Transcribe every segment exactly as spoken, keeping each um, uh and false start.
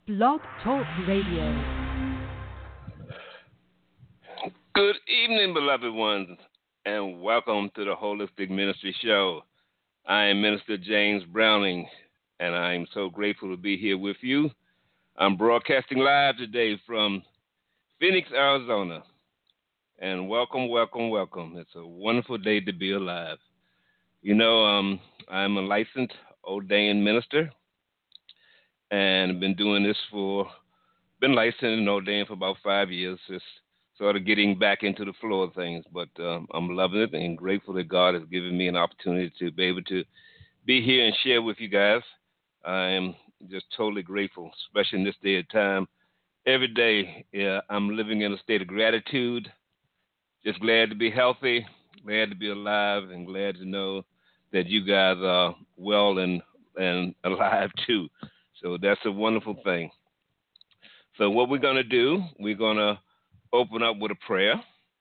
Blog Talk Radio. Good evening, beloved ones, and welcome to the Holistic Ministry Show. I am Minister James Browning, and I am so grateful to be here with you. I'm broadcasting live today from Phoenix, Arizona, and welcome, welcome, welcome. It's a wonderful day to be alive. You know, um, I'm a licensed ordained minister, and I've been doing this for, been licensed and ordained for about five years, just sort of getting back into the flow of things, but um, I'm loving it and grateful that God has given me an opportunity to be able to be here and share with you guys. I am just totally grateful, especially in this day of time. Every day, yeah, I'm living in a state of gratitude, just glad to be healthy, glad to be alive, and glad to know that you guys are well and, and alive too. So that's a wonderful thing. So what we're going to do, we're going to open up with a prayer,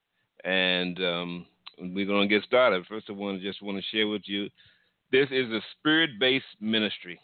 and um, we're going to get started. First, I want to just want to share with you, this is a spirit-based ministry.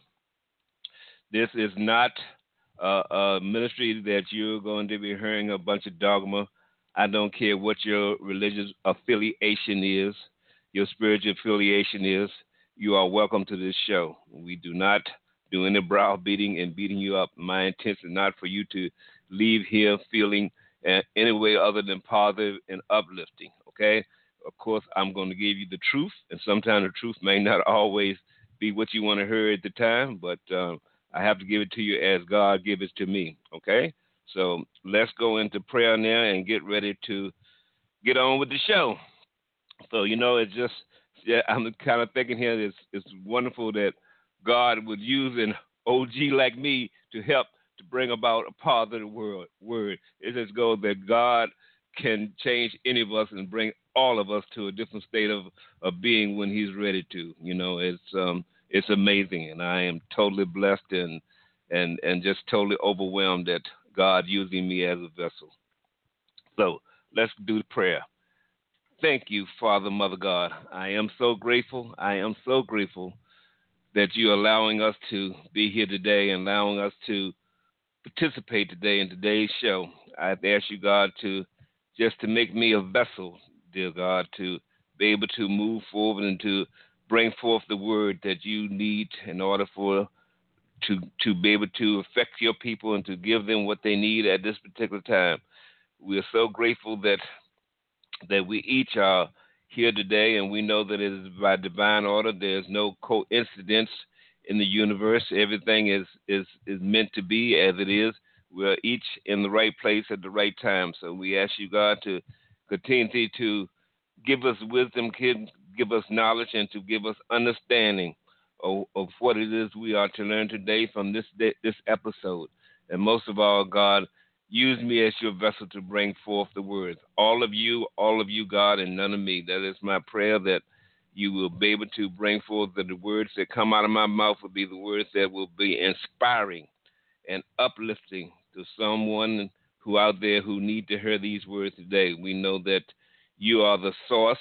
This is not uh, a ministry that you're going to be hearing a bunch of dogma. I don't care what your religious affiliation is, your spiritual affiliation is. You are welcome to this show. We do not do any browbeating and beating you up. My intention is not for you to leave here feeling in any way other than positive and uplifting, okay? Of course, I'm going to give you the truth, and sometimes the truth may not always be what you want to hear at the time, but um, I have to give it to you as God gives it to me, okay? So let's go into prayer now and get ready to get on with the show. So, you know, it's just, yeah, I'm kind of thinking here, it's, it's wonderful that God would use an O G like me to help to bring about a positive word. word. It just goes that God can change any of us and bring all of us to a different state of, of being when he's ready to. You know, it's um it's amazing, and I am totally blessed and and and just totally overwhelmed that God using me as a vessel. So let's do the prayer. Thank you, Father, Mother God. I am so grateful. I am so grateful that you're allowing us to be here today and allowing us to participate today in today's show. I ask you, God, to just to make me a vessel, dear God, to be able to move forward and to bring forth the word that you need in order for to to be able to affect your people and to give them what they need at this particular time. We are so grateful that that we each are here today, and we know that it is by divine order. There's no coincidence in the universe. Everything is, is, is meant to be as it is. We're each in the right place at the right time. So we ask you, God, to continue to give us wisdom, give us knowledge, and to give us understanding of, of what it is we are to learn today from this day, this episode. And most of all, God, use me as your vessel to bring forth the words. All of you, all of you, God, and none of me. That is my prayer, that you will be able to bring forth that the words that come out of my mouth will be the words that will be inspiring and uplifting to someone who out there who need to hear these words today. We know that you are the source.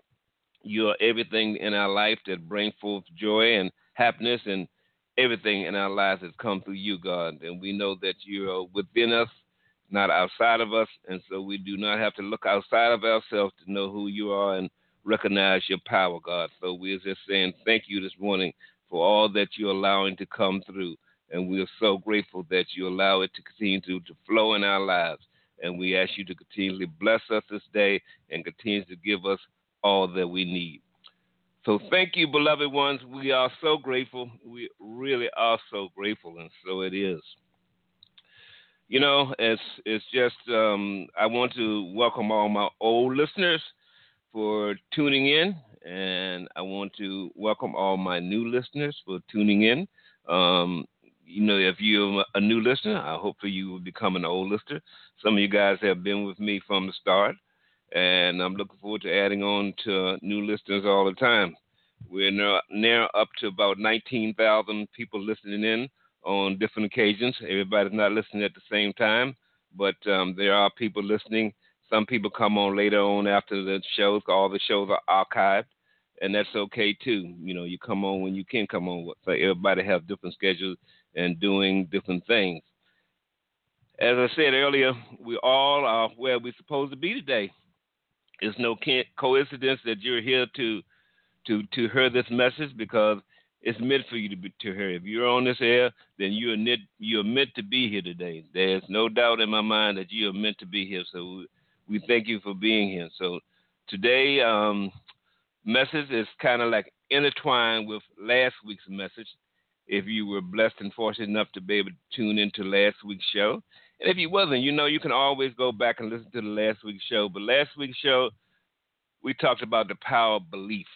You are everything in our life that brings forth joy and happiness, and everything in our lives has come through you, God. And we know that you are within us, not outside of us, and so we do not have to look outside of ourselves to know who you are and recognize your power, God. So we're just saying thank you this morning for all that you're allowing to come through, and we're so grateful that you allow it to continue to, to flow in our lives, and we ask you to continually bless us this day and continue to give us all that we need. So thank you, beloved ones. We are so grateful. We really are so grateful, and so it is. You know, it's it's just um, I want to welcome all my old listeners for tuning in, and I want to welcome all my new listeners for tuning in. Um, you know, if you're a new listener, I hope for you will become an old listener. Some of you guys have been with me from the start, and I'm looking forward to adding on to new listeners all the time. We're now, now up to about nineteen thousand people listening in on different occasions. Everybody's not listening at the same time, but um, there are people listening. Some people come on later on after the shows. All the shows are archived, and that's okay too. You know, you come on when you can come on. So everybody has different schedules and doing different things. As I said earlier, we all are where we're supposed to be today. It's no coincidence that you're here to to to hear this message because it's meant for you to be to hear. If you're on this air, then you're knit, you're meant to be here today. There's no doubt in my mind that you are meant to be here. So we, we thank you for being here. So today, um, message is kind of like intertwined with last week's message. If you were blessed and fortunate enough to be able to tune into last week's show, and if you wasn't, you know, you can always go back and listen to the last week's show. But last week's show, we talked about the power of belief,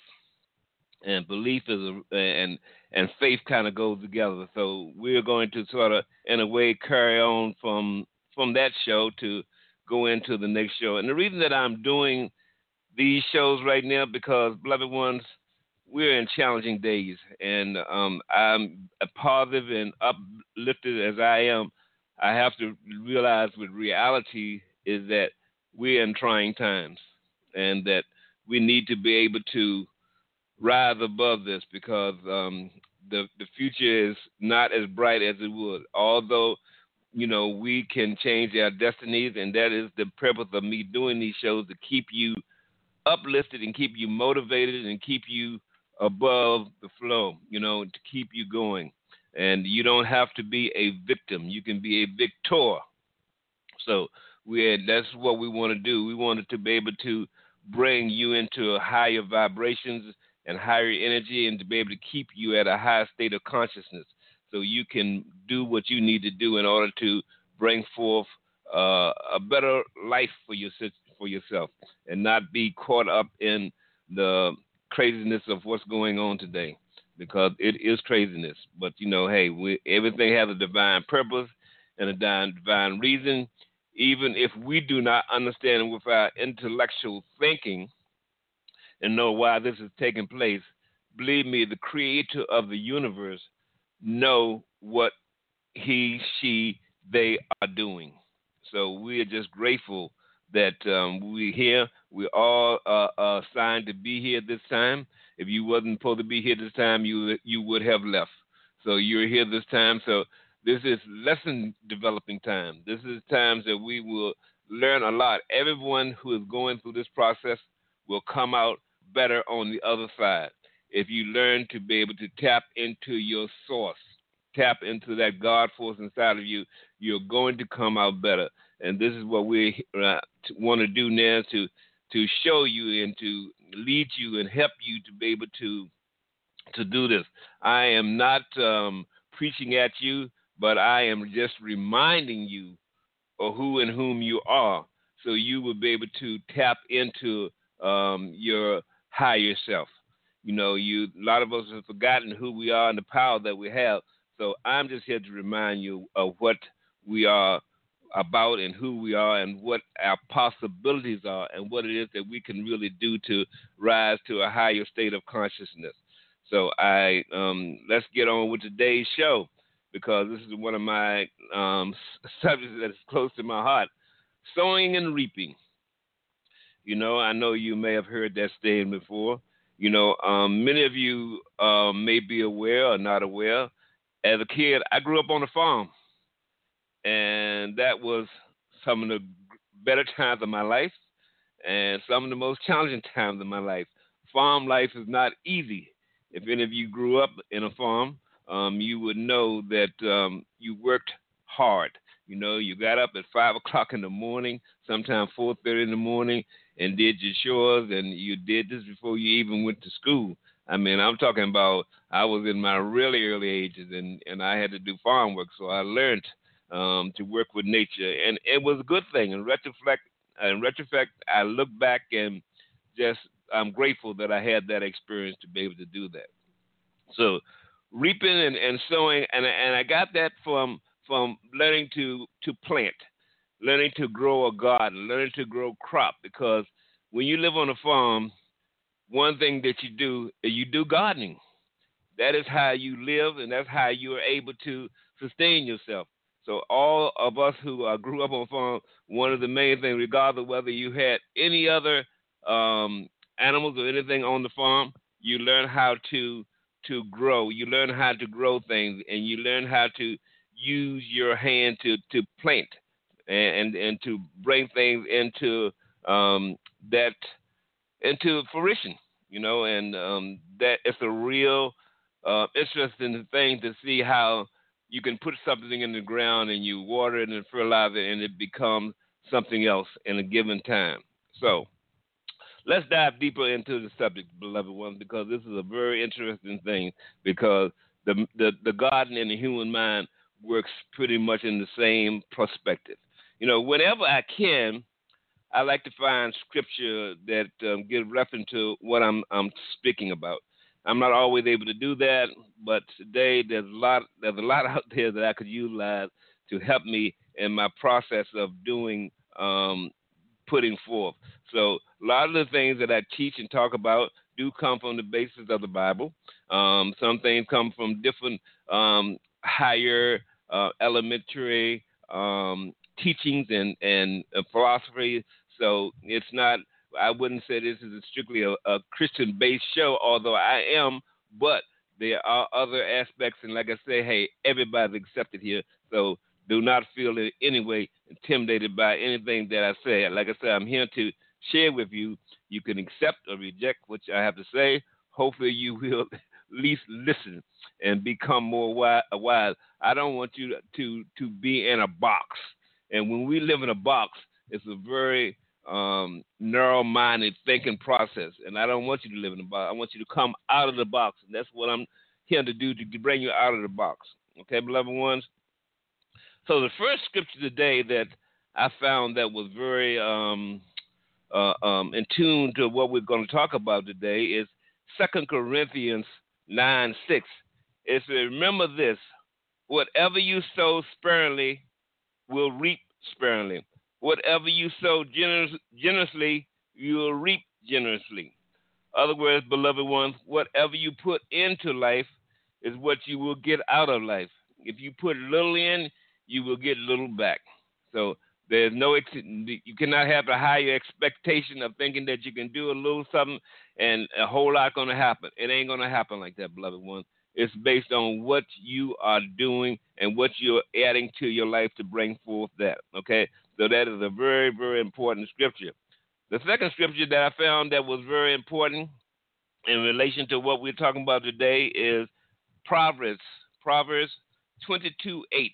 and belief is a, and and faith kind of goes together. So we're going to sort of, in a way, carry on from from that show to go into the next show. And the reason that I'm doing these shows right now because, beloved ones, we're in challenging days, and um, I'm positive and uplifted as I am. I have to realize with reality is that we're in trying times, and that we need to be able to rise above this because um, the the future is not as bright as it would. Although, you know, we can change our destinies, and that is the purpose of me doing these shows, to keep you uplifted and keep you motivated and keep you above the flow, you know, to keep you going. And you don't have to be a victim. You can be a victor. So we that's what we want to do. We wanted to be able to bring you into higher vibrations and higher energy, and to be able to keep you at a higher state of consciousness so you can do what you need to do in order to bring forth uh, a better life for, your, for yourself, and not be caught up in the craziness of what's going on today, because it is craziness. But, you know, hey, we, everything has a divine purpose and a divine, divine reason. Even if we do not understand it with our intellectual thinking and know why this is taking place, believe me, the creator of the universe know what he, she, they are doing. So we are just grateful that um, we're here. We all uh, are assigned to be here this time. If you wasn't supposed to be here this time, you you would have left. So you're here this time. So this is lesson developing time. This is times that we will learn a lot. Everyone who is going through this process will come out better on the other side. If you learn to be able to tap into your source, tap into that God force inside of you, you're going to come out better. And this is what we uh, want to do now, to to show you and to lead you and help you to be able to to do this. I am not um, preaching at you, but I am just reminding you of who and whom you are, so you will be able to tap into um, your higher self. You know, you a lot of us have forgotten who we are and the power that we have. So I'm just here to remind you of what we are about and who we are and what our possibilities are and what it is that we can really do to rise to a higher state of consciousness. So I um, let's get on with today's show, because this is one of my um, subjects that is close to my heart: sowing and reaping. You know, I know you may have heard that saying before. You know, um, many of you um, may be aware or not aware. As a kid, I grew up on a farm, and that was some of the better times of my life and some of the most challenging times of my life. Farm life is not easy. If any of you grew up in a farm, um, you would know that um, you worked hard. You know, you got up at five o'clock in the morning, sometimes four thirty in the morning, and did your chores, and you did this before you even went to school. I mean, I'm talking about I was in my really early ages, and, and I had to do farm work, so I learned um, to work with nature, and it was a good thing. In retrospect, in retrospect, I look back and just I'm grateful that I had that experience to be able to do that. So reaping and, and sowing, and and I got that from from learning to to plant, learning to grow a garden, learning to grow crop. Because when you live on a farm, one thing that you do is you do gardening. That is how you live, and that's how you are able to sustain yourself. So all of us who uh, grew up on a farm, one of the main things, regardless of whether you had any other um, animals or anything on the farm, you learn how to to grow. You learn how to grow things, and you learn how to use your hand to, to plant. and and, and to bring things into um, that into fruition, you know, and um, that it's a real uh, interesting thing to see how you can put something in the ground and you water it and fertilize it and it becomes something else in a given time. So let's dive deeper into the subject, beloved ones, because this is a very interesting thing because the, the, the garden and the human mind works pretty much in the same perspective. You know, whenever I can, I like to find scripture that um, give reference to what I'm, I'm speaking about. I'm not always able to do that, but today there's a lot there's a lot out there that I could utilize to help me in my process of doing um, putting forth. So a lot of the things that I teach and talk about do come from the basis of the Bible. Um, some things come from different um, higher uh, elementary um, teachings and and uh, philosophy. So it's not. I wouldn't say this is a strictly a, a Christian-based show, although I am. But there are other aspects, and like I say, hey, everybody's accepted here. So do not feel in any way intimidated by anything that I say. Like I said, I'm here to share with you. You can accept or reject what I have to say. Hopefully, you will at least listen and become more wise. I don't want you to to be in a box. And when we live in a box, it's a very um, narrow-minded thinking process. And I don't want you to live in a box. I want you to come out of the box. And that's what I'm here to do, to bring you out of the box. Okay, beloved ones? So the first scripture today that I found that was very um, uh, um, in tune to what we're going to talk about today is Second Corinthians nine six. It says, remember this, whatever you sow sparingly will reap sparingly. Whatever you sow generous, generously, you will reap generously. Other words, beloved ones, whatever you put into life is what you will get out of life. If you put little in, you will get little back. So there's no, you cannot have a higher expectation of thinking that you can do a little something and a whole lot going to happen. It ain't going to happen like that, beloved ones. It's based on what you are doing and what you're adding to your life to bring forth that, okay? So that is a very, very important scripture. The second scripture that I found that was very important in relation to what we're talking about today is Proverbs, Proverbs twenty-two eight.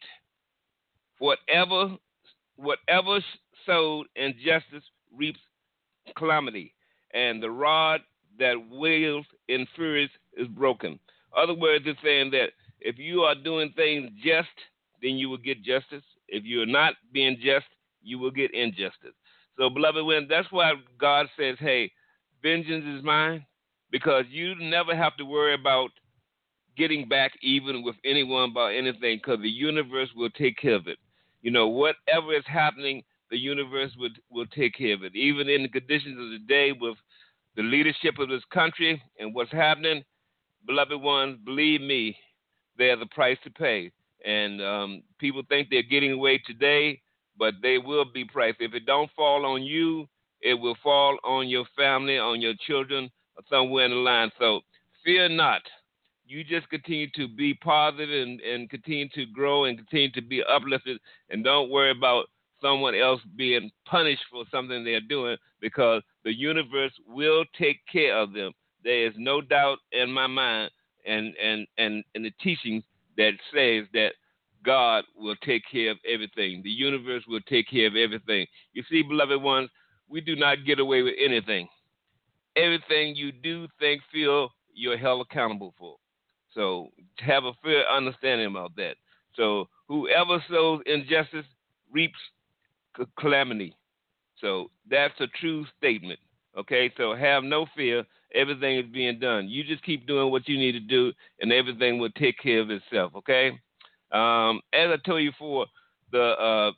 Whatever, whatever sowed injustice reaps calamity, and the rod that wields in fury is broken. Other words, it's saying that if you are doing things just, then you will get justice. If you're not being just, you will get injustice. So, beloved, when that's why God says, hey, vengeance is mine, because you never have to worry about getting back even with anyone about anything, because the universe will take care of it. You know, whatever is happening, the universe will, will take care of it. Even in the conditions of the day with the leadership of this country and what's happening, beloved ones, believe me, there's a price to pay. And um, people think they're getting away today, but they will be priced. If it don't fall on you, it will fall on your family, on your children, or somewhere in the line. So fear not. You just continue to be positive and, and continue to grow and continue to be uplifted, and don't worry about someone else being punished for something they're doing, because the universe will take care of them. There is no doubt in my mind and, and, and, and the teachings that says that God will take care of everything. The universe will take care of everything. You see, beloved ones, we do not get away with anything. Everything you do, think, feel, you're held accountable for. So have a fair understanding about that. So whoever sows injustice reaps calamity. So that's a true statement. Okay, so have no fear. Everything is being done. You just keep doing what you need to do, and everything will take care of itself. Okay. Um, as I told you before, the uh,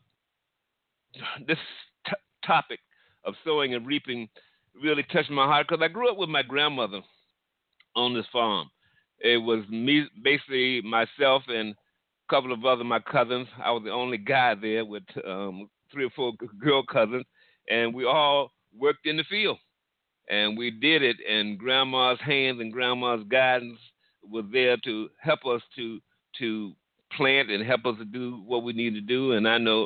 this t- topic of sowing and reaping really touched my heart, because I grew up with my grandmother on this farm. It was me, basically myself and a couple of other my cousins. I was the only guy there with um, three or four girl cousins, and we all worked in the field. And we did it, and Grandma's hands and Grandma's guidance was there to help us to to plant and help us to do what we need to do. And I know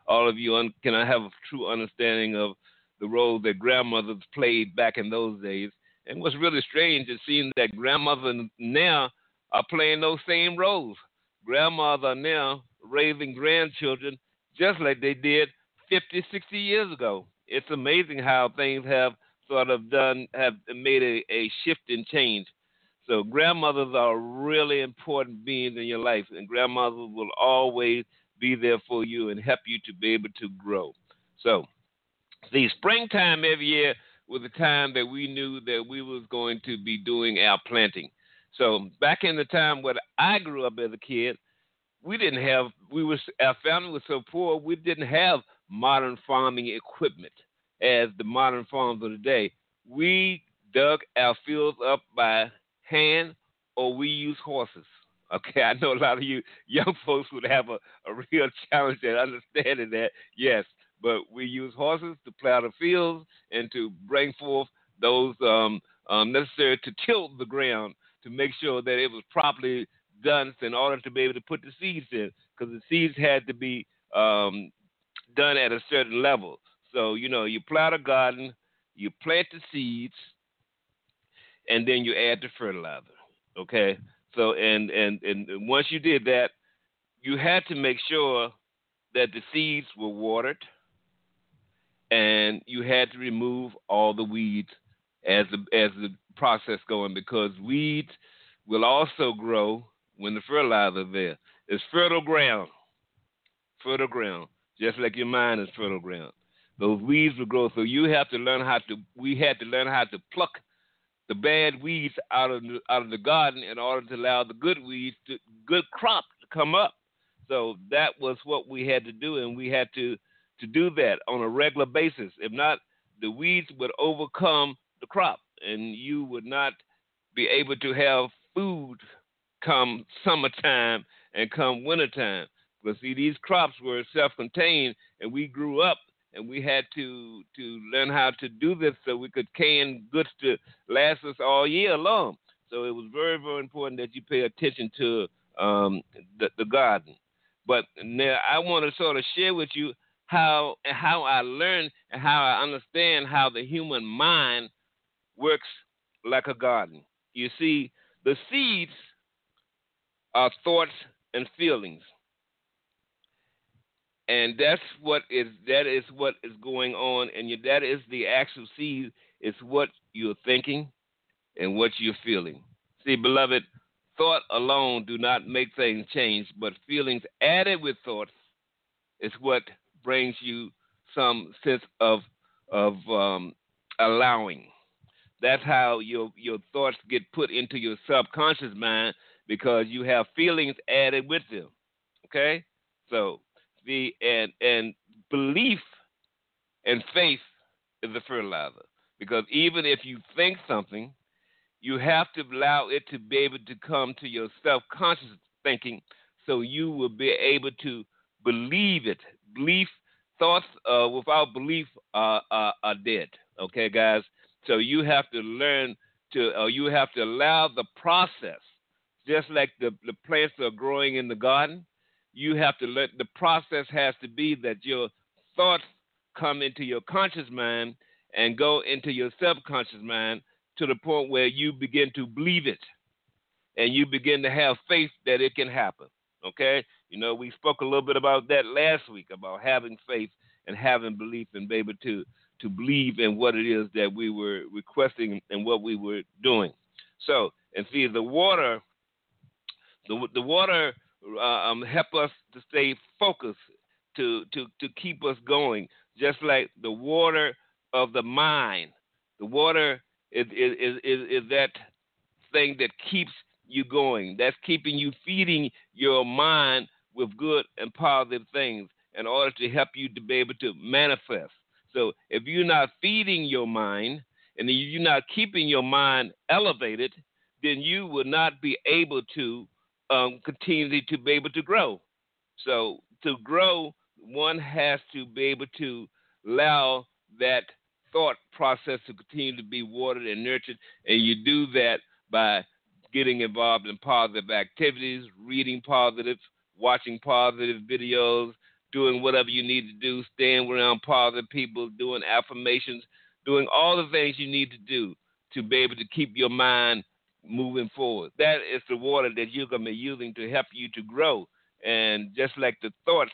all of you un- can have a true understanding of the role that grandmothers played back in those days. And what's really strange is seeing that grandmothers now are playing those same roles. Grandmothers are now raising grandchildren just like they did fifty, sixty years ago. It's amazing how things have sort of done, have made a, a shift and change. So grandmothers are really important beings in your life, and grandmothers will always be there for you and help you to be able to grow. So the springtime every year was the time that we knew that we was going to be doing our planting. So back in the time when I grew up as a kid, we didn't have, we was, our family was so poor, we didn't have modern farming equipment as the modern farms of today. We dug our fields up by hand or we used horses. Okay, I know a lot of you young folks would have a, a real challenge at understanding that, yes, but we use horses to plow the fields and to bring forth those um, um, necessary to tilt the ground to make sure that it was properly done in order to be able to put the seeds in, because the seeds had to be um, done at a certain level. So, you know, you plow the garden, you plant the seeds, and then you add the fertilizer, okay? So, and, and, and once you did that, you had to make sure that the seeds were watered, and you had to remove all the weeds as the, as the process going, because weeds will also grow when the fertilizer is there. It's fertile ground, fertile ground, just like your mind is fertile ground. Those weeds will grow, so you have to learn how to, we had to learn how to pluck the bad weeds out of the, out of the garden in order to allow the good weeds, to, good crops to come up. So that was what we had to do, and we had to, to do that on a regular basis. If not, the weeds would overcome the crop, and you would not be able to have food come summertime and come wintertime. But see, these crops were self-contained, and we grew up, and we had to to learn how to do this so we could can goods to last us all year long. So it was very, very important that you pay attention to um, the, the garden. But now I want to sort of share with you how how I learned and how I understand how the human mind works like a garden. You see, the seeds are thoughts and feelings. And that's what is that is what is going on, and you, that is the actual seed. Is what you're thinking and what you're feeling. See, beloved, thought alone do not make things change, but feelings added with thoughts is what brings you some sense of of um, allowing. That's how your your thoughts get put into your subconscious mind, because you have feelings added with them. Okay, so the and and belief and faith is the fertilizer, because even if you think something, you have to allow it to be able to come to your self-conscious thinking, so you will be able to believe it. Belief, thoughts uh, without belief uh, are, are dead. Okay, guys. So you have to learn to, uh, you have to allow the process, just like the, the plants are growing in the garden. You have to let the process has to be that your thoughts come into your conscious mind and go into your subconscious mind to the point where you begin to believe it and you begin to have faith that it can happen. Okay? You know, we spoke a little bit about that last week, about having faith and having belief and be able to, to believe in what it is that we were requesting and what we were doing. So, and see, the water, the, the water uh, um, help us to stay focused, to, to, to keep us going, just like the water of the mind. The water is, is, is, is that thing that keeps you going. That's keeping you, feeding your mind with good and positive things in order to help you to be able to manifest. So if you're not feeding your mind and you're not keeping your mind elevated, then you will not be able to um, continue to be able to grow. So to grow, one has to be able to allow that thought process to continue to be watered and nurtured, and you do that by getting involved in positive activities, reading positive, watching positive videos, doing whatever you need to do, staying around positive people, doing affirmations, doing all the things you need to do to be able to keep your mind moving forward. That is the water that you're going to be using to help you to grow. And just like the thoughts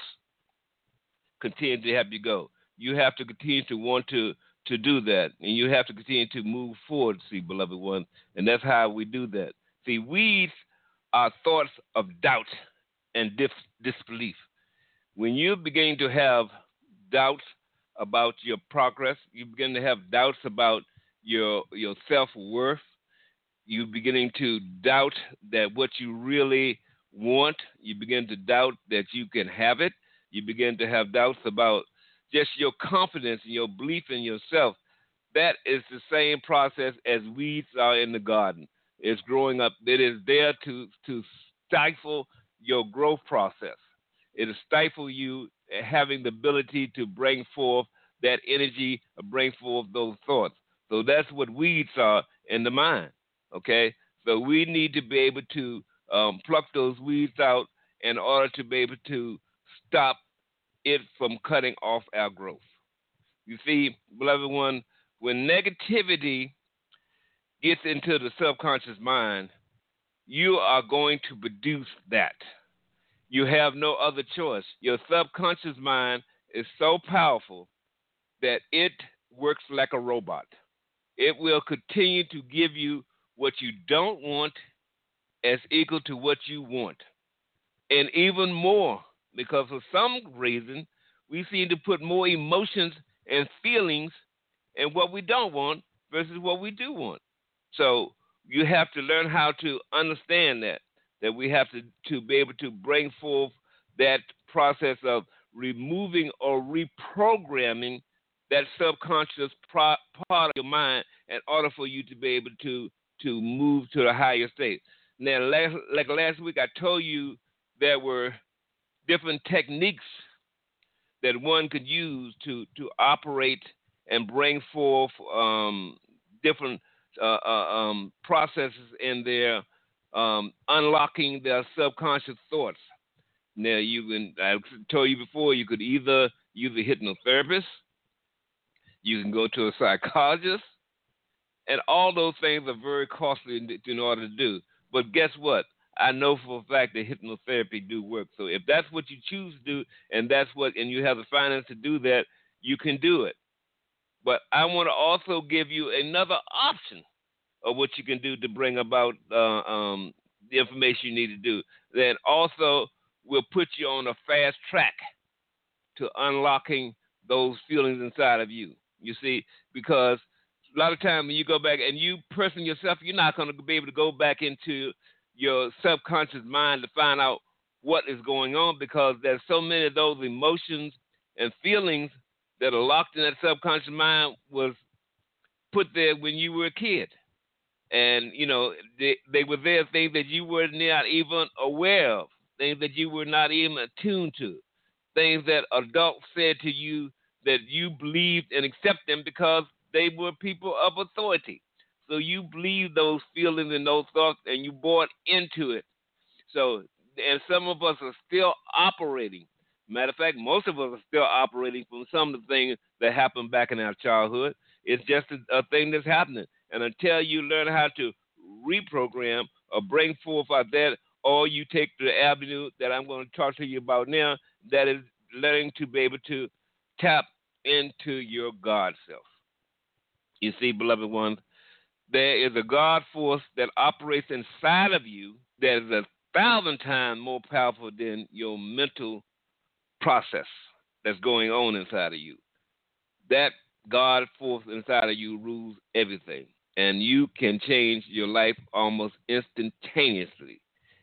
continue to help you go, you have to continue to want to, to do that. And you have to continue to move forward, see, beloved one. And that's how we do that. See, weeds are thoughts of doubt and dis- disbelief. When you begin to have doubts about your progress, you begin to have doubts about your your self-worth, you beginning to doubt that what you really want, you begin to doubt that you can have it, you begin to have doubts about just your confidence and your belief in yourself. That is the same process as weeds are in the garden. It's growing up. It is there to, to stifle your growth process. It will stifle you having the ability to bring forth that energy, or bring forth those thoughts. So that's what weeds are in the mind, okay? So we need to be able to um, pluck those weeds out in order to be able to stop it from cutting off our growth. You see, beloved one, when negativity gets into the subconscious mind, you are going to produce that. You have no other choice. Your subconscious mind is so powerful that it works like a robot. It will continue to give you what you don't want as equal to what you want. And even more, because for some reason, we seem to put more emotions and feelings in what we don't want versus what we do want. So you have to learn how to understand that, that we have to, to be able to bring forth that process of removing or reprogramming that subconscious pro- part of your mind in order for you to be able to, to move to a higher state. Now, last, like last week, I told you there were different techniques that one could use to, to operate and bring forth um, different uh, uh, um, processes in their um, unlocking their subconscious thoughts. Now, you can, I told you before, you could either use a hypnotherapist, you can go to a psychologist, and all those things are very costly in, in order to do. But guess what? I know for a fact that hypnotherapy do work. So if that's what you choose to do, and that's what, and you have the finance to do that, you can do it. But I want to also give you another option of what you can do to bring about uh, um, the information you need to do. That also will put you on a fast track to unlocking those feelings inside of you. You see, because a lot of times when you go back and you person yourself, you're not going to be able to go back into your subconscious mind to find out what is going on, because there's so many of those emotions and feelings that are locked in that subconscious mind was put there when you were a kid. And, you know, they, they were there, things that you were not even aware of, things that you were not even attuned to, things that adults said to you that you believed and accept them because they were people of authority. So you believe those feelings and those thoughts, and you bought into it. So, and some of us are still operating. Matter of fact, most of us are still operating from some of the things that happened back in our childhood. It's just a, a thing that's happening. And until you learn how to reprogram or bring forth out that, or you take the avenue that I'm going to talk to you about now, that is learning to be able to tap into your God self. You see, beloved ones, there is a God force that operates inside of you that is a thousand times more powerful than your mental process that's going on inside of you. That God force inside of you rules everything, and you can change your life almost instantaneously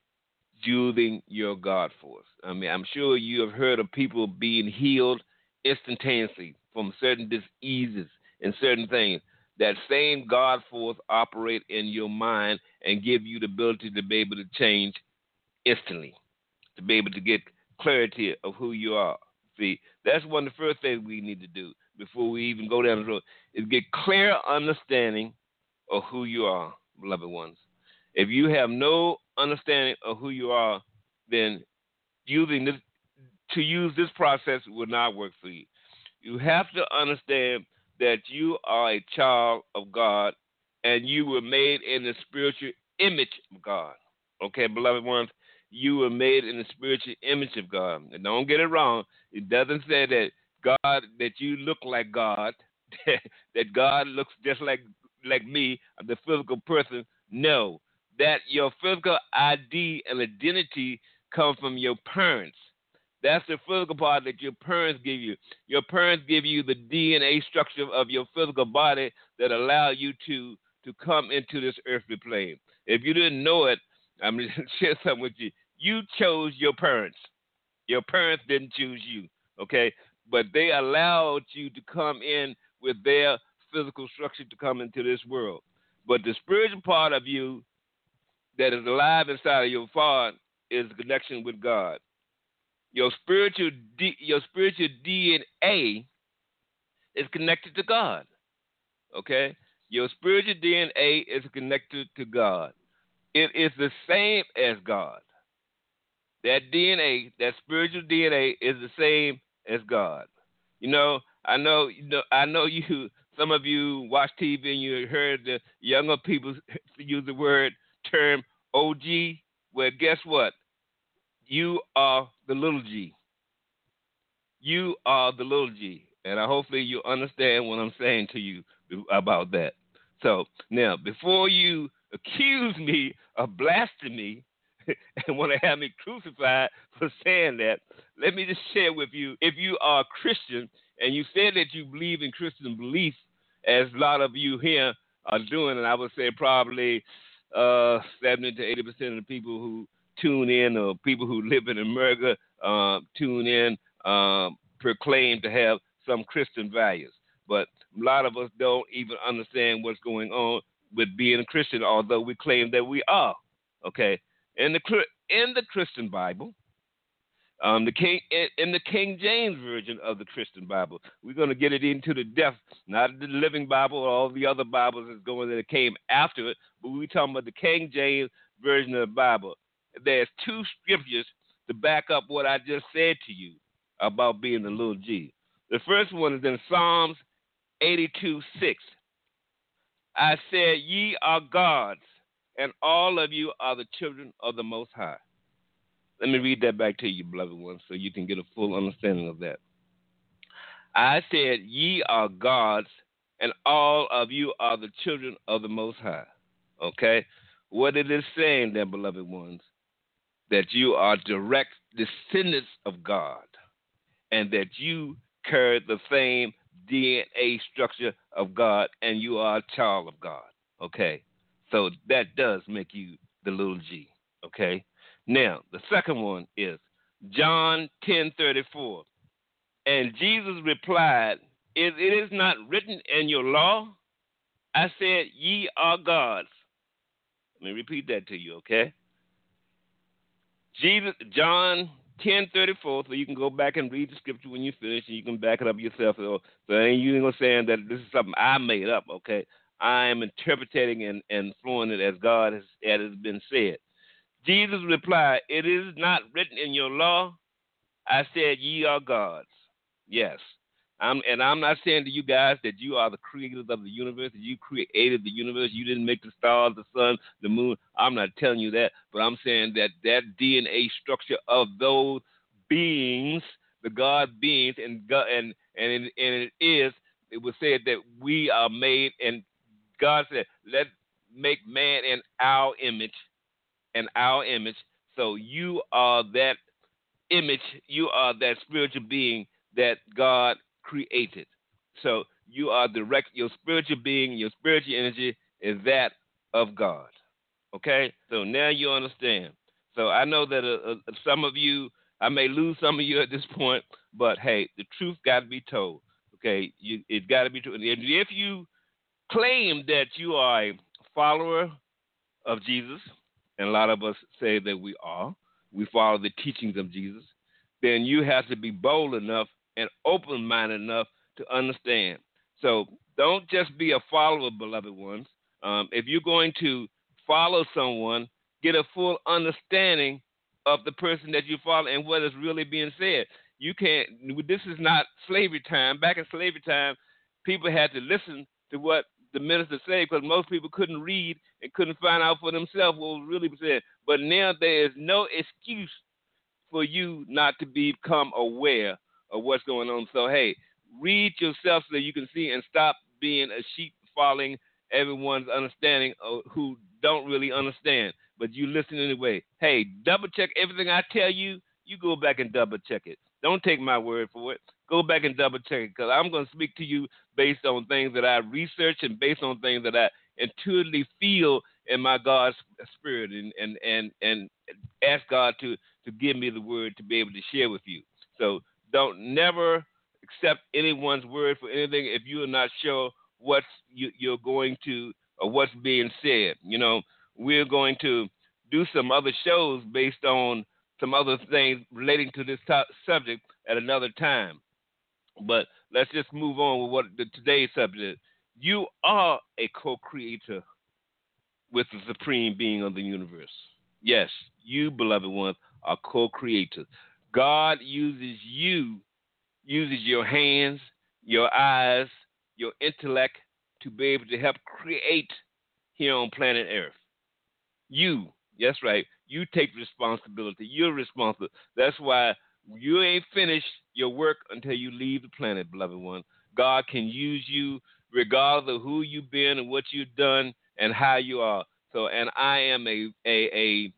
using your God force. I mean, I'm sure you have heard of people being healed instantaneously from certain diseases and certain things. That same God force operate in your mind and give you the ability to be able to change instantly, to be able to get clarity of who you are. See, that's one of the first things we need to do before we even go down the road, is get clear understanding of who you are, beloved ones. If you have no understanding of who you are, then using this to use this process will not work for you. You have to understand that you are a child of God and you were made in the spiritual image of God. Okay, beloved ones, you were made in the spiritual image of God. And don't get it wrong. It doesn't say that God, that you look like God, that God looks just like, like me, the physical person. No, that your physical I D and identity come from your parents. That's the physical part that your parents give you. Your parents give you the D N A structure of your physical body that allow you to, to come into this earthly plane. If you didn't know it, I'm going to share something with you. You chose your parents. Your parents didn't choose you, okay? But they allowed you to come in with their physical structure to come into this world. But the spiritual part of you that is alive inside of your father is the connection with God. Your spiritual D, your spiritual D N A is connected to God. Okay? Your spiritual D N A is connected to God. It is the same as God. That D N A, that spiritual D N A is the same as God. You know, I know, you know, I know you, some of you watch T V and you heard the younger people use the word term O G. Well, guess what? You are the little g. You are the little g. And I hopefully you understand what I'm saying to you about that. So now, before you accuse me of blasphemy and want to have me crucified for saying that, let me just share with you, if you are a Christian and you said that you believe in Christian belief, as a lot of you here are doing, and I would say probably uh, seventy to eighty percent of the people who tune in or people who live in America uh, tune in, um, proclaim to have some Christian values. But a lot of us don't even understand what's going on with being a Christian, although we claim that we are. Okay, in the in the Christian Bible, um, the King in, in the King James version of the Christian Bible, we're going to get it into the depth, not the Living Bible or all the other Bibles that's going that came after it, but we're talking about the King James version of the Bible. There's two scriptures to back up what I just said to you about being the little g. The first one is in Psalms eighty-two six. I said, ye are gods, and all of you are the children of the Most High. Let me read that back to you, beloved ones, so you can get a full understanding of that. I said, ye are gods, and all of you are the children of the Most High. Okay? What it is saying there, beloved ones, that you are direct descendants of God, and that you carry the same D N A structure of God, and you are a child of God. Okay? So that does make you the little g. Okay? Now, the second one is John ten thirty-four. And Jesus replied, Is it is not written in your law? I said, ye are gods. Let me repeat that to you, okay? Jesus, John ten thirty-four, so you can go back and read the scripture when you finish, and you can back it up yourself. So, so ain't you ain't gonna say that this is something I made up, okay? I am interpreting and, and flowing it as God has, as has been said. Jesus replied, It is not written in your law. I said, ye are gods. Yes. I'm, and I'm not saying to you guys that you are the creators of the universe, that you created the universe. You didn't make the stars, the sun, the moon. I'm not telling you that, but I'm saying that that D N A structure of those beings, the God beings, and God, and and it, and it is, it was said that we are made, and God said, let make man in our image, in our image. So you are that image, you are that spiritual being that God created. So you are direct, your spiritual being, your spiritual energy is that of God. Okay? So now you understand. So I know that uh, uh, some of you, I may lose some of you at this point, but hey, the truth got to be told. Okay? You, it got to be true. And if you claim that you are a follower of Jesus, and a lot of us say that we are, we follow the teachings of Jesus, then you have to be bold enough and open-minded enough to understand. So don't just be a follower, beloved ones. Um, if you're going to follow someone, get a full understanding of the person that you follow and what is really being said. You can't. This is not slavery time. Back in slavery time, people had to listen to what the minister said because most people couldn't read and couldn't find out for themselves what was really said. But now there is no excuse for you not to become aware of what's going on. So, hey, read yourself so you can see and stop being a sheep following everyone's understanding of who don't really understand. But you listen anyway. Hey, double check everything I tell you. You go back and double check it. Don't take my word for it. Go back and double check it because I'm going to speak to you based on things that I research and based on things that I intuitively feel in my God's spirit and, and, and, and ask God to, to give me the word to be able to share with you. So don't never accept anyone's word for anything if you are not sure what you, you're going to or what's being said. You know, we're going to do some other shows based on some other things relating to this top subject at another time. But let's just move on with what the, today's subject is. You are a co-creator with the supreme being of the universe. Yes, you, beloved ones, are co-creators. God uses you, uses your hands, your eyes, your intellect to be able to help create here on planet Earth. You, that's right, you take responsibility. You're responsible. That's why you ain't finished your work until you leave the planet, beloved one. God can use you regardless of who you've been and what you've done and how you are. So, and I am a, a, a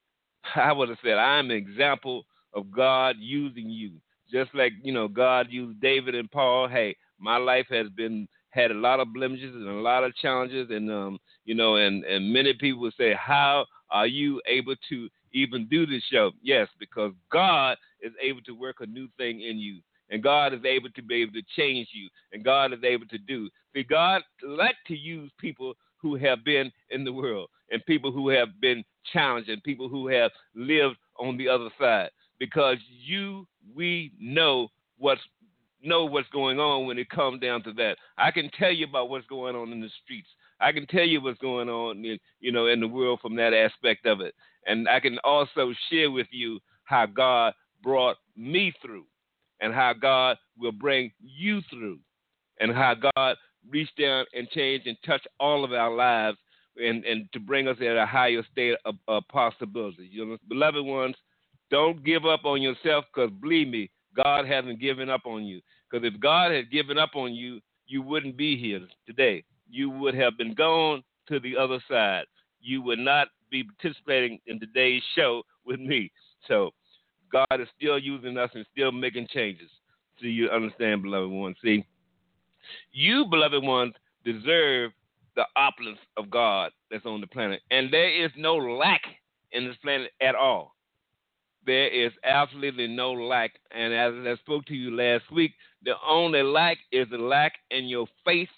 I would have said, I am an example of God using you. Just like, you know, God used David and Paul. Hey, my life has been, had a lot of blemishes and a lot of challenges. And, um, you know, and, and many people would say, how are you able to even do this show? Yes, because God is able to work a new thing in you. And God is able to be able to change you. And God is able to do. See, God like to use people who have been in the world and people who have been challenged and people who have lived on the other side. Because you, we know what's know what's going on when it comes down to that. I can tell you about what's going on in the streets. I can tell you what's going on, in, you know, in the world from that aspect of it. And I can also share with you how God brought me through and how God will bring you through and how God reached down and changed and touched all of our lives and, and to bring us at a higher state of, of possibility. You know, beloved ones, don't give up on yourself because, believe me, God hasn't given up on you. Because if God had given up on you, you wouldn't be here today. You would have been gone to the other side. You would not be participating in today's show with me. So God is still using us and still making changes. So you understand, beloved ones. See, you, beloved ones, deserve the opulence of God that's on the planet. And there is no lack in this planet at all. There is absolutely no lack. And as I spoke to you last week, the only lack is the lack in your faith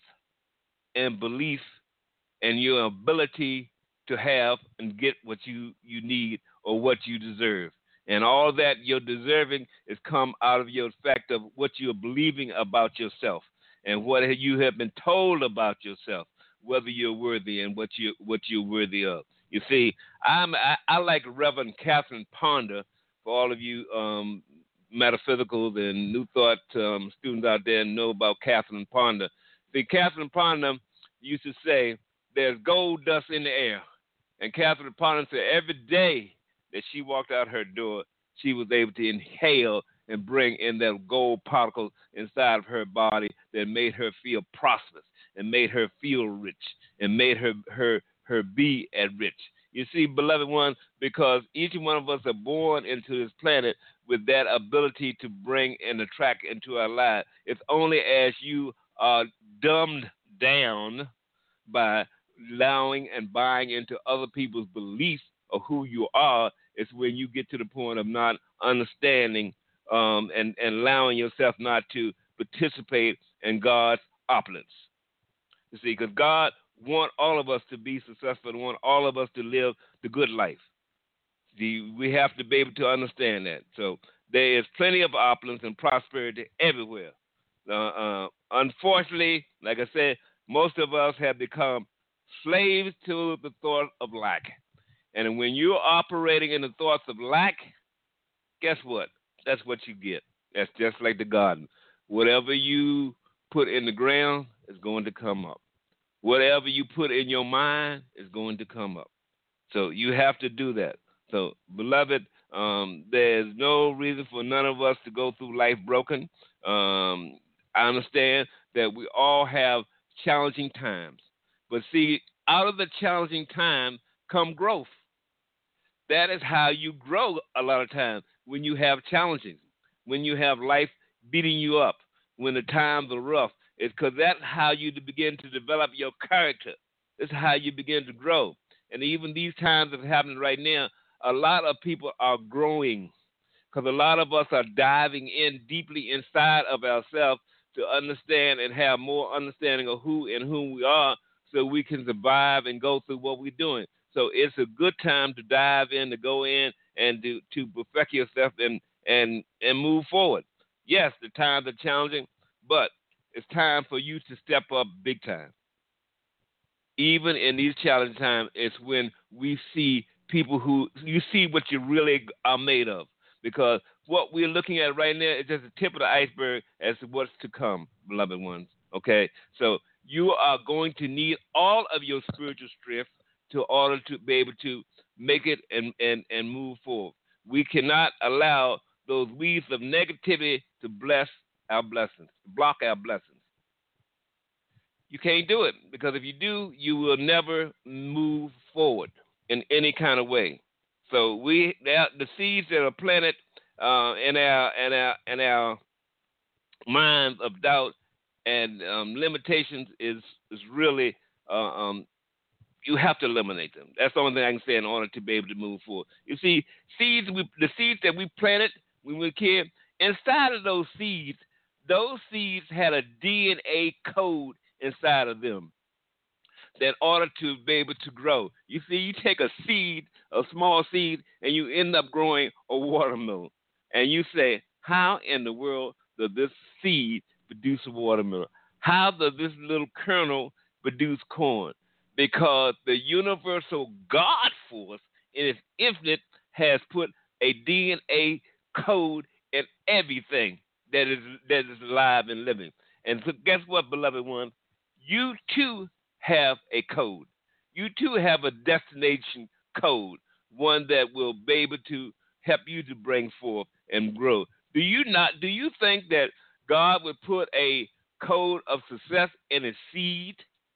and belief and your ability to have and get what you, you need or what you deserve. And all that you're deserving is come out of your fact of what you're believing about yourself and what you have been told about yourself, whether you're worthy and what, you, what you're worthy of. You see, I'm, I, I like Reverend Catherine Ponder. For all of you um, metaphysicals and New Thought um, students out there know about Catherine Ponder. See, Catherine Ponder used to say, there's gold dust in the air. And Catherine Ponder said every day that she walked out her door, she was able to inhale and bring in that gold particle inside of her body that made her feel prosperous and made her feel rich and made her, her, her be at rich. You see, beloved one, because each one of us are born into this planet with that ability to bring and attract into our life. It's only as you are dumbed down by allowing and buying into other people's beliefs of who you are, it's when you get to the point of not understanding um, and, and allowing yourself not to participate in God's opulence. You see, because God want all of us to be successful and want all of us to live the good life. See, we have to be able to understand that. So there is plenty of opulence and prosperity everywhere. Uh, uh, unfortunately, like I said, most of us have become slaves to the thought of lack. And when you're operating in the thoughts of lack, guess what? That's what you get. That's just like the garden. Whatever you put in the ground is going to come up. Whatever you put in your mind is going to come up. So you have to do that. So, beloved, um, there's no reason for none of us to go through life broken. Um, I understand that we all have challenging times. But see, out of the challenging time come growth. That is how you grow a lot of times when you have challenges, when you have life beating you up, when the times are rough. It's because that's how you begin to develop your character. This is how you begin to grow. And even these times that are happening right now, a lot of people are growing because a lot of us are diving in deeply inside of ourselves to understand and have more understanding of who and whom we are so we can survive and go through what we're doing. So it's a good time to dive in, to go in, and to, to perfect yourself and, and, and move forward. Yes, the times are challenging, but it's time for you to step up big time. Even in these challenging times, it's when we see people who, you see what you really are made of. Because what we're looking at right now is just the tip of the iceberg as to what's to come, beloved ones. Okay? So you are going to need all of your spiritual strength to order to be able to make it and, and, and move forward. We cannot allow those weeds of negativity to bless our blessings, to block our blessings. You can't do it because if you do, you will never move forward in any kind of way. So we the seeds that are planted uh, in our in our in our minds of doubt and um, limitations is is really uh, um, you have to eliminate them. That's the only thing I can say in order to be able to move forward. You see, seeds we, the seeds that we planted when we were kids, inside of those seeds, those seeds had a D N A code inside of them that order to be able to grow. You see, you take a seed, a small seed, and you end up growing a watermelon. And you say, how in the world does this seed produce a watermelon? How does this little kernel produce corn? Because the universal God force in its infinite has put a D N A code in everything that is that is alive and living. And so guess what, beloved ones? You too have a code. You too have a destination code, one that will be able to help you to bring forth and grow. Do you not? Do you think that God would put a code of success in a seed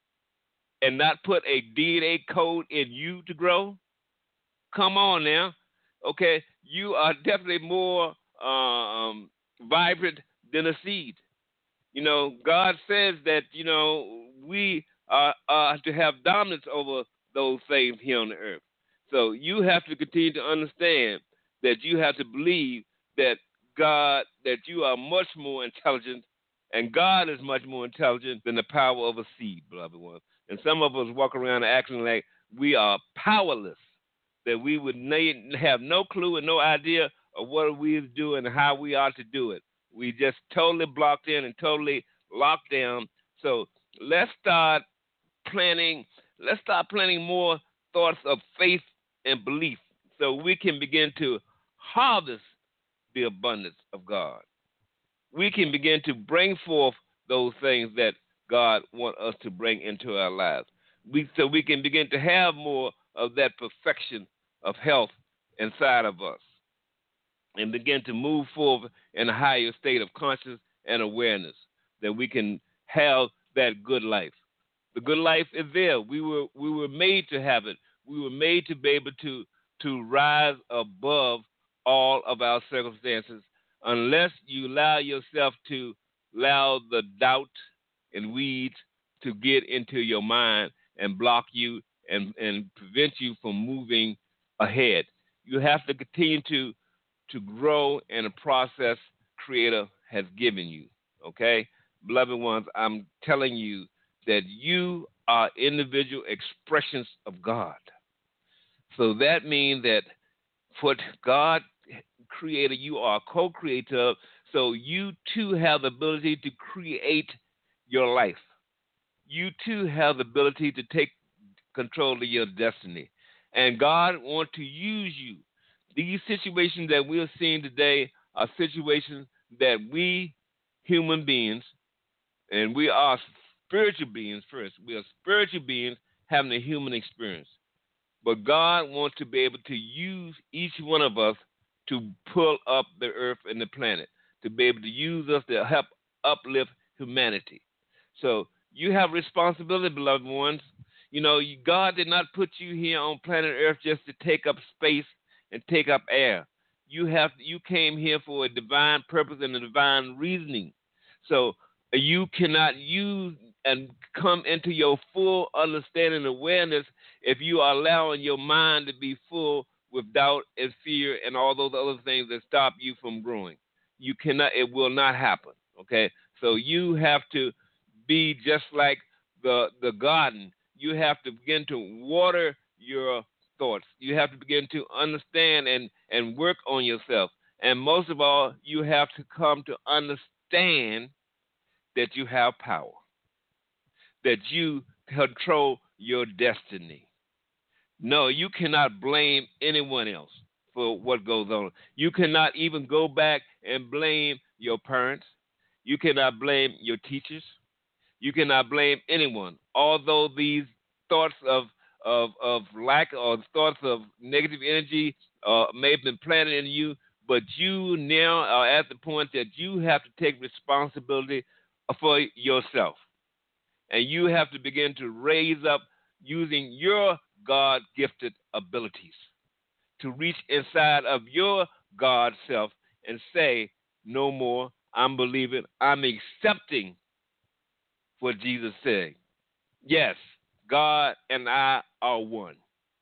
and not put a D N A code in you to grow? Come on now. Okay, you are definitely more um, vibrant than a seed. You know, God says that, you know, we are, are to have dominance over those things here on the earth. So you have to continue to understand that you have to believe that God, that you are much more intelligent, and God is much more intelligent than the power of a seed, beloved ones. And some of us walk around acting like we are powerless, that we would have no clue and no idea of what we do and how we are to do it. We just totally blocked in and totally locked down. So let's start planning. Let's start planning more thoughts of faith and belief so we can begin to harvest the abundance of God. We can begin to bring forth those things that God wants us to bring into our lives. We, so we can begin to have more of that perfection of health inside of us and begin to move forward in a higher state of consciousness and awareness that we can have that good life. The good life is there. We were we were made to have it. We were made to be able to to rise above all of our circumstances unless you allow yourself to allow the doubt and weeds to get into your mind and block you and, and prevent you from moving ahead. You have to continue to to grow in a process Creator has given you, okay? Beloved ones, I'm telling you that you are individual expressions of God. So that means that what God created, you are a co-creator, so you too have the ability to create your life. You too have the ability to take control of your destiny. And God wants to use you. These situations that we're seeing today are situations that we human beings, and we are spiritual beings first. We are spiritual beings having a human experience. But God wants to be able to use each one of us to pull up the earth and the planet, to be able to use us to help uplift humanity. So you have responsibility, beloved ones. You know, God did not put you here on planet Earth just to take up space and take up air. You have you came here for a divine purpose and a divine reasoning. So you cannot use and come into your full understanding and awareness if you are allowing your mind to be full with doubt and fear and all those other things that stop you from growing. You cannot, it will not happen. Okay? So you have to be just like the the garden. You have to begin to water your thoughts. You have to begin to understand and, and work on yourself. And most of all, you have to come to understand that you have power, that you control your destiny. No, you cannot blame anyone else for what goes on. You cannot even go back and blame your parents. You cannot blame your teachers. You cannot blame anyone. Although these thoughts of of, of lack or thoughts of negative energy uh, may have been planted in you, but you now are at the point that you have to take responsibility for yourself. And you have to begin to raise up using your God-gifted abilities to reach inside of your God self and say, no more, I'm believing, I'm accepting what Jesus said. Yes, God and I are one.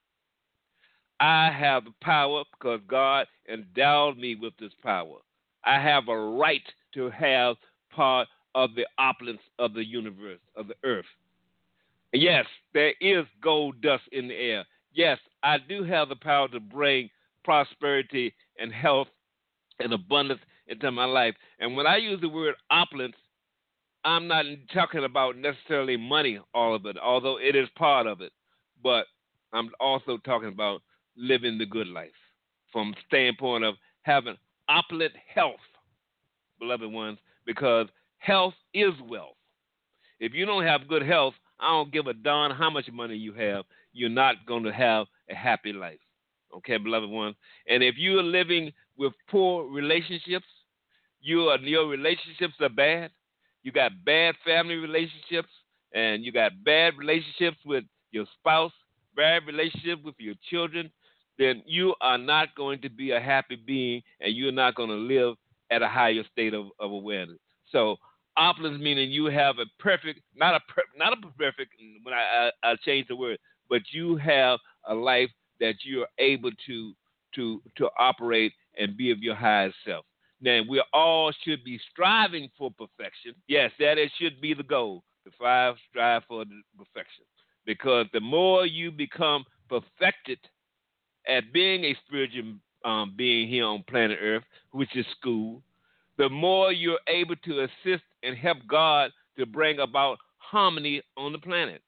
I have the power because God endowed me with this power. I have a right to have part of the opulence of the universe, of the earth. Yes, there is gold dust in the air. Yes, I do have the power to bring prosperity and health and abundance into my life. And when I use the word opulence, I'm not talking about necessarily money, all of it, although it is part of it. But I'm also talking about living the good life from the standpoint of having opulent health, beloved ones, because health is wealth. If you don't have good health, I don't give a darn how much money you have, you're not going to have a happy life. Okay, beloved ones? And if you are living with poor relationships, you are, your relationships are bad, you got bad family relationships, and you got bad relationships with your spouse, bad relationship with your children, then you are not going to be a happy being, and you're not going to live at a higher state of, of awareness. So opulence meaning you have a perfect, not a per, not a perfect, when I, I, I change the word, but you have a life that you are able to to to operate and be of your highest self. Now, we all should be striving for perfection. Yes, that it should be the goal. The five strive for the perfection. Because the more you become perfected at being a spiritual um, being here on planet Earth, which is school, the more you're able to assist and help God to bring about harmony on the planet.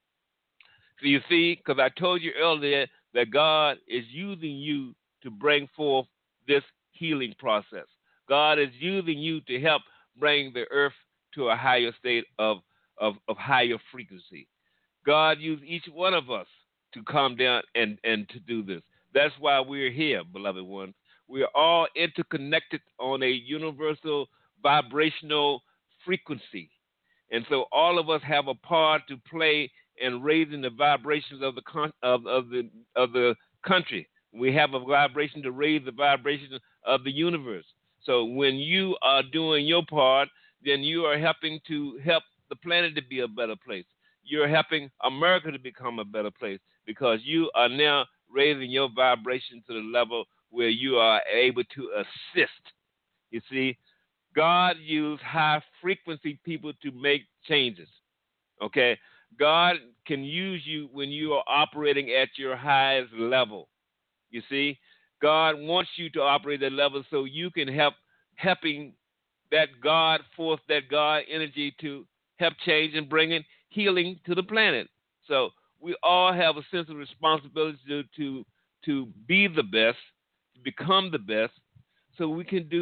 So you see, because I told you earlier that God is using you to bring forth this healing process. God is using you to help bring the earth to a higher state of, of, of higher frequency. God used each one of us to come down and, and to do this. That's why we're here, beloved ones. We're all interconnected on a universal vibrational frequency. And so all of us have a part to play in raising the vibrations of the con- of, of the of the country. We have a vibration to raise the vibration of the universe. So when you are doing your part, then you are helping to help the planet to be a better place. You're helping America to become a better place because you are now raising your vibration to the level where you are able to assist. You see, God used high frequency people to make changes. Okay? God can use you when you are operating at your highest level. You see, God wants you to operate at that level so you can help helping that God force, that God energy to help change and bringing healing to the planet. So we all have a sense of responsibility to to, to be the best, to become the best, so we can do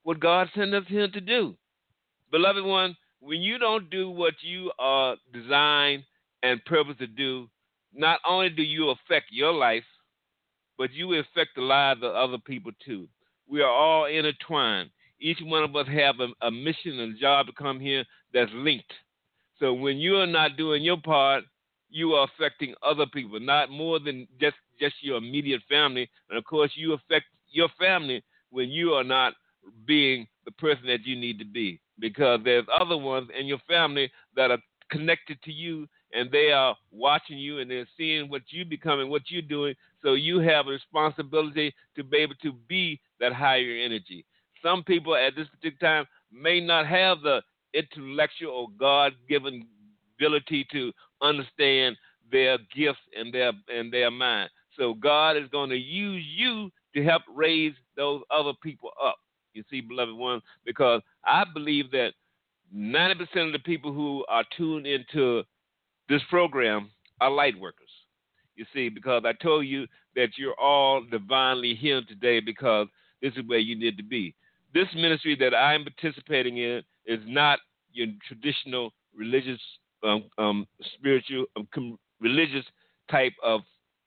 what God sent us here to do. Beloved one, when you don't do what you are designed and purposed to do, not only do you affect your life, but you will affect the lives of other people too. We are all intertwined. Each one of us have a, a mission and a job to come here that's linked. So when you are not doing your part, you are affecting other people, not more than just, just your immediate family. And, of course, you affect your family when you are not being the person that you need to be, because there's other ones in your family that are connected to you, and they are watching you, and they're seeing what you're becoming, what you're doing. So you have a responsibility to be able to be that higher energy. Some people at this particular time may not have the intellectual or God-given ability to understand their gifts and their and their mind. So God is going to use you to help raise those other people up. You see, beloved one, because I believe that ninety percent of the people who are tuned into this program are light workers. You see, because I told you that you're all divinely here today because this is where you need to be. This ministry that I'm participating in is not your traditional religious, um, um, spiritual, um, com- religious type of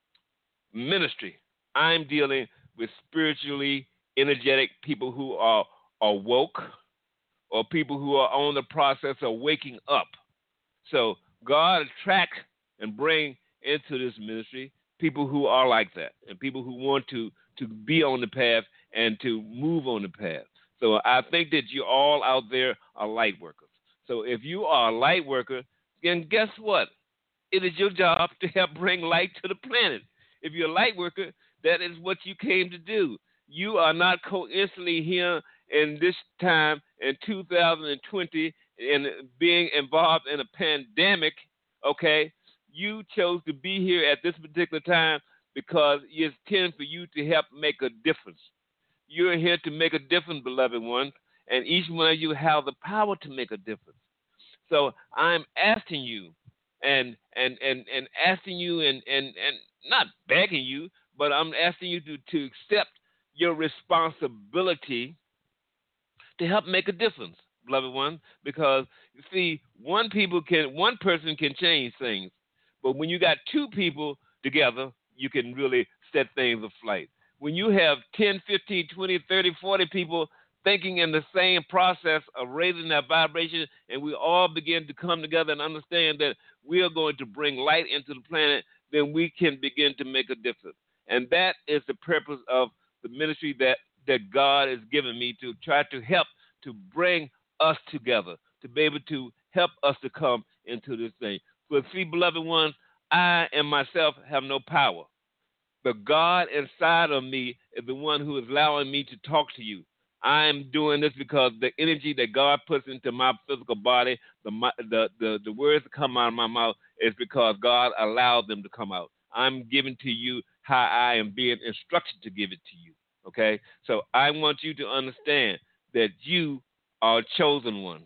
ministry. I'm dealing with spiritually energetic people who are, are woke, or people who are on the process of waking up. So God attracts and bring into this ministry people who are like that, and people who want to, to be on the path and to move on the path. So I think that you all out there are light workers. So if you are a light worker, then guess what? It is your job to help bring light to the planet. If you're a light worker, that is what you came to do. You are not coincidentally here in this time in two thousand twenty and being involved in a pandemic, okay? You chose to be here at this particular time because it's intended for you to help make a difference. You're here to make a difference, beloved ones, and each one of you have the power to make a difference. So I'm asking you and and and, and asking you and, and, and not begging you, but I'm asking you to, to accept your responsibility to help make a difference, beloved one, because you see, one people can one person can change things, but when you got two people together, you can really set things aflight. When you have ten, fifteen, twenty, thirty, forty people thinking in the same process of raising that vibration, and we all begin to come together and understand that we are going to bring light into the planet, then we can begin to make a difference. And that is the purpose of the ministry that, that God has given me, to try to help to bring us together, to be able to help us to come into this thing. So see, beloved ones, I and myself have no power. But God inside of me is the one who is allowing me to talk to you. I am doing this because the energy that God puts into my physical body, the, the, the, the words that come out of my mouth, is because God allowed them to come out. I'm giving to you how I am being instructed to give it to you, okay? So I want you to understand that you are chosen ones.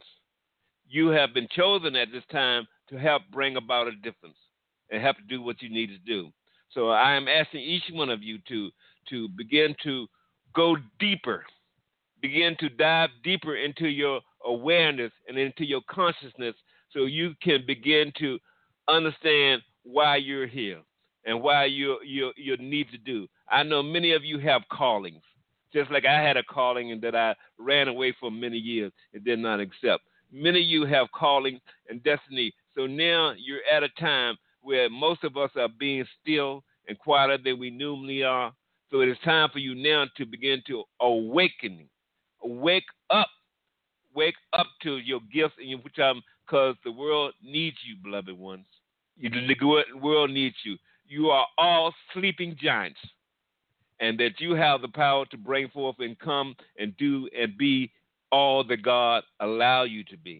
You have been chosen at this time to help bring about a difference and help to do what you need to do. So I am asking each one of you to, to begin to go deeper, begin to dive deeper into your awareness and into your consciousness so you can begin to understand why you're here and why you you you need to do. I know many of you have callings, just like I had a calling and that I ran away for many years and did not accept. Many of you have calling and destiny. So now you're at a time where most of us are being still and quieter than we normally are. So it is time for you now to begin to awaken. Wake up. Wake up to your gifts and your time, because the world needs you, beloved ones. The world needs you. You are all sleeping giants, and that you have the power to bring forth and come and do and be all that God allow you to be.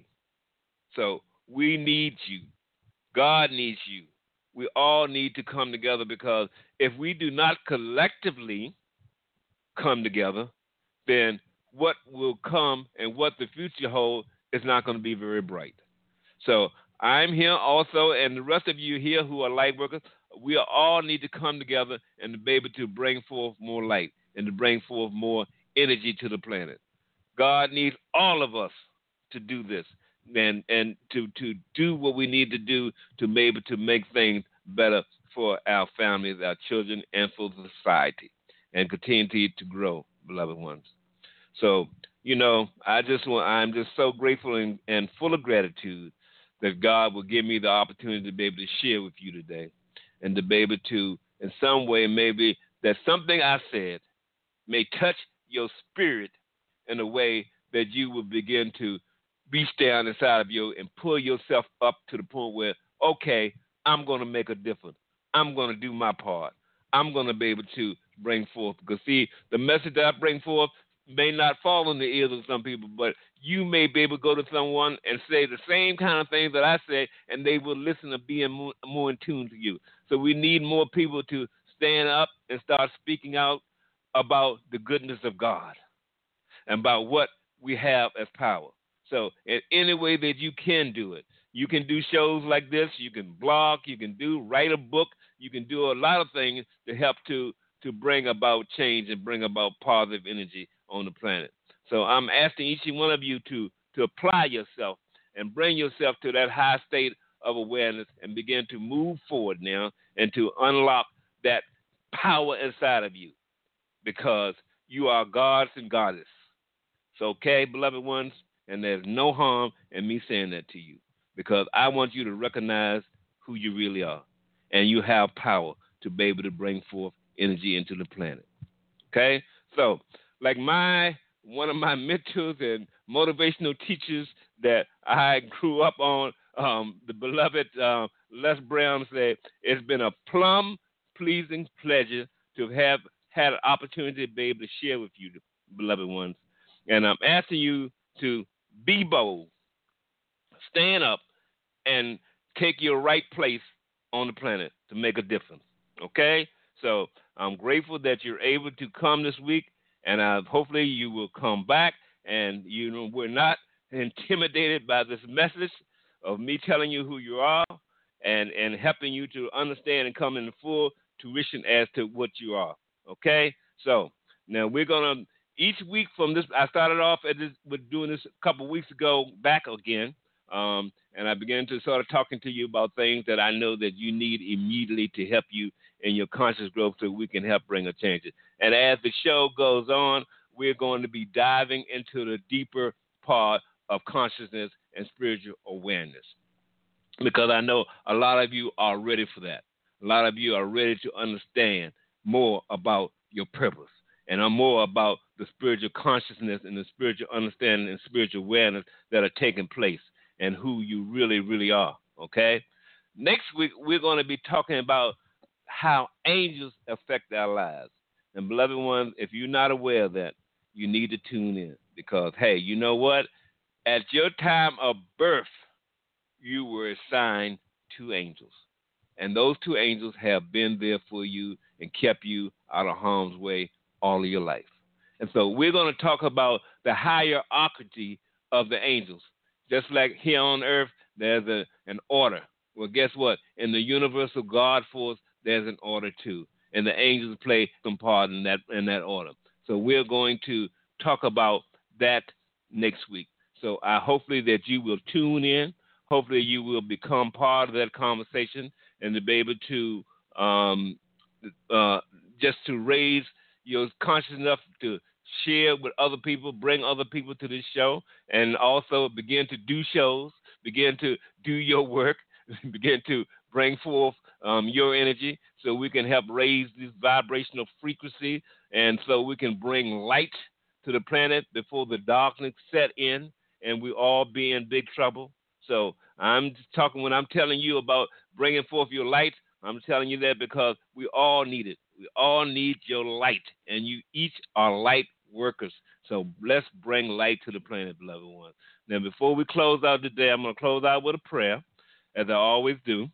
So we need you. God needs you. We all need to come together, because if we do not collectively come together, then what will come and what the future holds is not going to be very bright. So I'm here also, and the rest of you here who are light workers, we all need to come together and to be able to bring forth more light and to bring forth more energy to the planet. God needs all of us to do this and and to, to do what we need to do to be able to make things better for our families, our children, and for the society, and continue to, to grow, beloved ones. So, you know, I just want, I'm just so grateful and, and full of gratitude that God will give me the opportunity to be able to share with you today and to be able to, in some way, maybe that something I said may touch your spirit in a way that you will begin to reach down inside of you and pull yourself up to the point where, okay, I'm going to make a difference. I'm going to do my part. I'm going to be able to bring forth. Because, see, the message that I bring forth may not fall in the ears of some people, but you may be able to go to someone and say the same kind of things that I say, and they will listen and be in more, more in tune to you. So we need more people to stand up and start speaking out about the goodness of God and about what we have as power. So in any way that you can do it, you can do shows like this, you can blog, you can do write a book, you can do a lot of things to help to, to bring about change and bring about positive energy on the planet. So I'm asking each and one of you to, to apply yourself and bring yourself to that high state of awareness and begin to move forward now and to unlock that power inside of you, because you are gods and goddess. So, okay, beloved ones, and there's no harm in me saying that to you, because I want you to recognize who you really are, and you have power to be able to bring forth energy into the planet. Okay? So, like my one of my mentors and motivational teachers that I grew up on, um, the beloved uh, Les Brown said, it's been a plum pleasing pleasure to have had an opportunity to be able to share with you, beloved ones. And I'm asking you to be bold, stand up, and take your right place on the planet to make a difference. Okay? So I'm grateful that you're able to come this week, and uh, hopefully you will come back, and you know we're not intimidated by this message of me telling you who you are and, and helping you to understand and come in full tuition as to what you are. Okay? So now we're going to, each week from this, I started off at this, with doing this a couple of weeks ago back again, um, and I began to sort of talking to you about things that I know that you need immediately to help you in your conscious growth so we can help bring a change. And as the show goes on, we're going to be diving into the deeper part of consciousness and spiritual awareness, because I know a lot of you are ready for that. A lot of you are ready to understand more about your purpose and more about the spiritual consciousness and the spiritual understanding and spiritual awareness that are taking place and who you really, really are, okay? Next week, we're going to be talking about how angels affect our lives. And, beloved ones, if you're not aware of that, you need to tune in, because, hey, you know what? At your time of birth, you were assigned two angels. And those two angels have been there for you and kept you out of harm's way all of your life. And so we're going to talk about the hierarchy of the angels. Just like here on earth, there's a, an order. Well, guess what? In the universal God force, there's an order too. And the angels play some part in that in that order. So we're going to talk about that next week. So I hopefully that you will tune in. Hopefully you will become part of that conversation and to be able to um, uh, just to raise your consciousness enough to share with other people, bring other people to this show, and also begin to do shows, begin to do your work, begin to bring forth um, your energy so we can help raise this vibrational frequency, and so we can bring light to the planet before the darkness set in and we all be in big trouble. So I'm just talking, when I'm telling you about bringing forth your light, I'm telling you that because we all need it. We all need your light, and you each are light workers. So let's bring light to the planet, beloved ones. Now, before we close out today, I'm going to close out with a prayer, as I always do.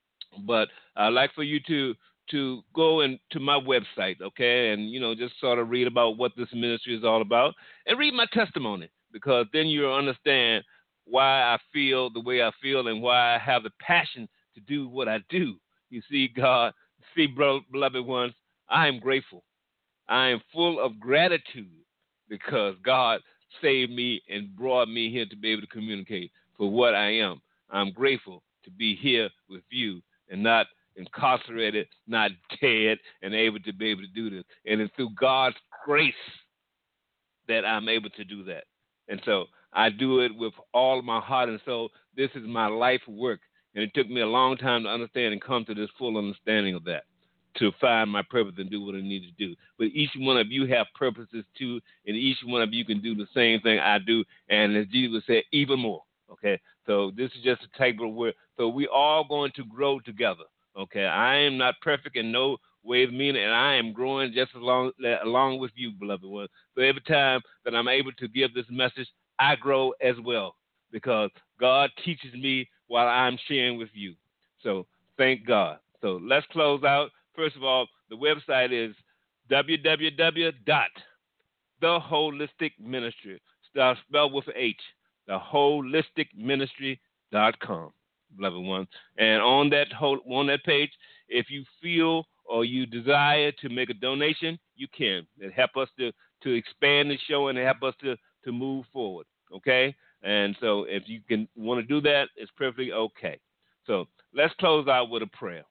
But I'd like for you to to go into my website, okay, and, you know, just sort of read about what this ministry is all about and read my testimony, because then you'll understand why I feel the way I feel and why I have the passion to do what I do. You see, God, see, bro, beloved ones, I am grateful. I am full of gratitude because God saved me and brought me here to be able to communicate for what I am. I'm grateful to be here with you and not incarcerated, not dead, and able to be able to do this. And it's through God's grace that I'm able to do that. And so I do it with all of my heart and soul. This is my life work. And it took me a long time to understand and come to this full understanding of that, to find my purpose and do what I need to do. But each one of you have purposes too, and each one of you can do the same thing I do, and as Jesus said, even more. Okay, so this is just a type of word. So we all going to grow together. Okay, I am not perfect in no way of meaning, and I am growing just along along with you, beloved one. So every time that I'm able to give this message, I grow as well, because God teaches me while I'm sharing with you. So thank God. So let's close out. First of all, the website is w w w dot the holistic ministry, spelled with an H, the holistic ministry dot com, beloved one. And on that whole, on that page, if you feel or you desire to make a donation, you can. It help us to, to expand the show and help us to, to move forward, okay? And so if you can want to do that, it's perfectly okay. So let's close out with a prayer.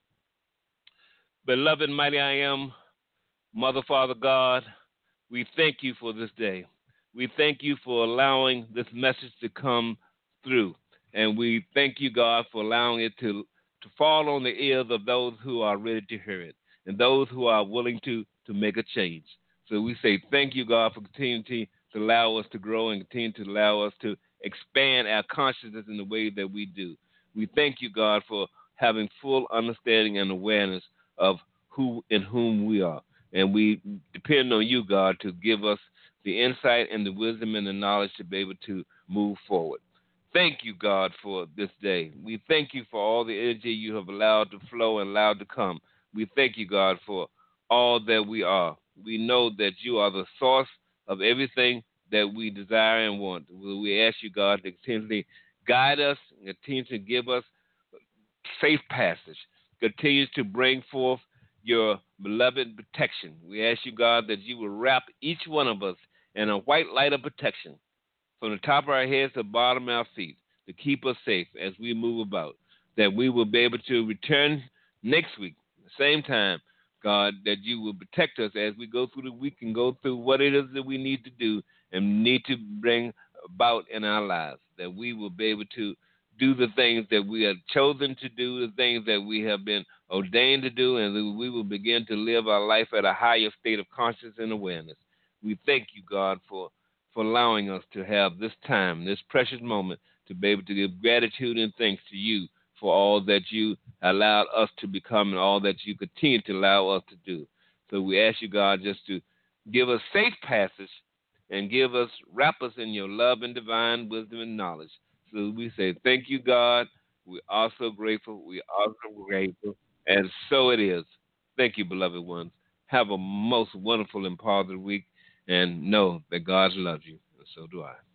Beloved, mighty I am, Mother, Father, God, we thank you for this day. We thank you for allowing this message to come through. And we thank you, God, for allowing it to, to fall on the ears of those who are ready to hear it and those who are willing to, to make a change. So we say thank you, God, for continuing to allow us to grow and continue to allow us to expand our consciousness in the way that we do. We thank you, God, for having full understanding and awareness of who and whom we are. And we depend on you, God, to give us the insight and the wisdom and the knowledge to be able to move forward. Thank you, God, for this day. We thank you for all the energy you have allowed to flow and allowed to come. We thank you, God, for all that we are. We know that you are the source of everything that we desire and want. We ask you, God, to continually guide us, continue to give us safe passage, continue to bring forth your beloved protection. We ask you, God, that you will wrap each one of us in a white light of protection from the top of our heads to the bottom of our feet to keep us safe as we move about, that we will be able to return next week, the same time, God, that you will protect us as we go through the week and go through what it is that we need to do and need to bring about in our lives, that we will be able to do the things that we have chosen to do, the things that we have been ordained to do, and that we will begin to live our life at a higher state of consciousness and awareness. We thank you, God, for, for allowing us to have this time, this precious moment, to be able to give gratitude and thanks to you for all that you allowed us to become and all that you continue to allow us to do. So we ask you, God, just to give us safe passage and give us, wrap us in your love and divine wisdom and knowledge. So we say, thank you, God. We are so grateful. We are so grateful. And so it is. Thank you, beloved ones. Have a most wonderful and positive week. And know that God loves you. And so do I.